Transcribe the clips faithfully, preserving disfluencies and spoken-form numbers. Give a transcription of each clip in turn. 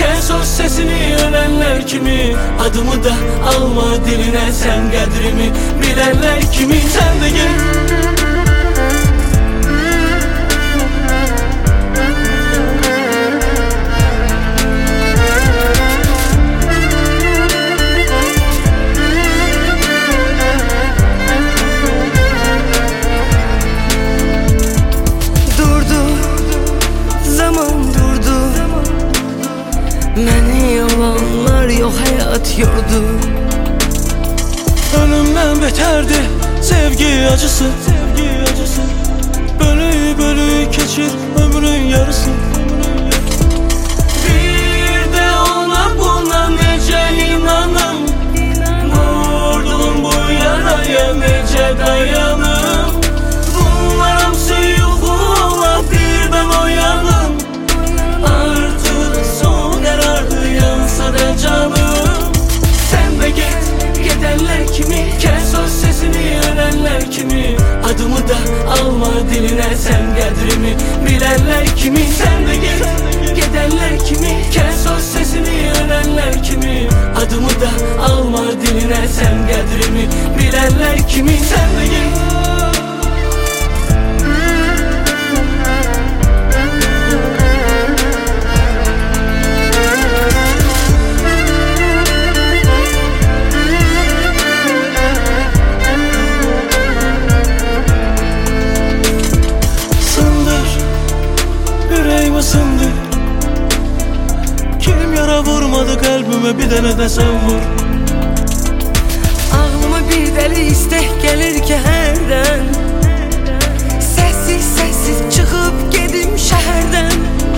kes o sesini ölenler kimi. Adımı da alma diline sen qədrimi bilenler kimi. Sen de gel məni yalanlar yox həyat yordu. Ölümden beterdi sevgi acısı, sevgi acısı. Bölü bölü keçir ömrün yarısı. Bir de ona buna nece inanım, vurdum bu yaraya nece dayanım. Bunlar hamısı yuxu ola birden oyanım. Artık son karardı yansa da canım. Sen de git gidenler kimi, kes o sesini ölenler kimi. Adımı da alma diline sen qədrimi bilenler kimi. Sen de git gidenler kimi, kes o sesini ölenler kimi. Adımı da alma diline sen qədrimi bilenler kimi. Sen de git ısındı. Kim yara vurmadı kalbime bir dene de sen vur. Ağlıma bir dəli istek gəlir ki hərdən. Sessiz sessiz çıxıb gedim şəhərdən.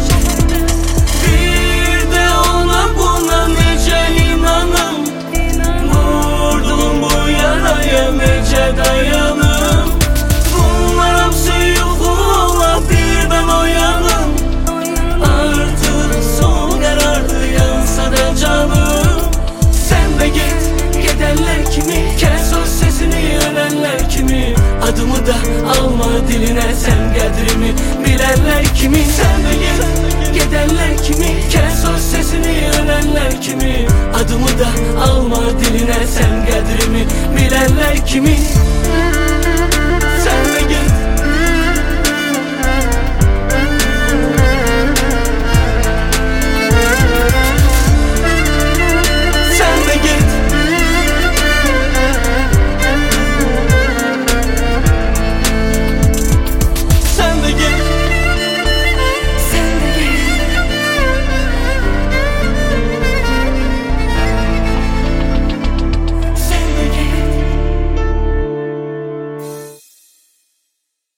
Bir de ona buna nece inanım, vurdum bu yaraya nece dayanım. Bunlar hamısı yuxu ola birden oyanım. Artık son karardı yansa da canım. Sen de git gidenler kimi, kes o sesini ölenler kimi. Adımı da alma diline sen qədrimi bilenler kimi. Sen de git gidenler kimi, kes o sesini ölenler kimi. Adımı da alma diline sen qədrimi bilenler kimi.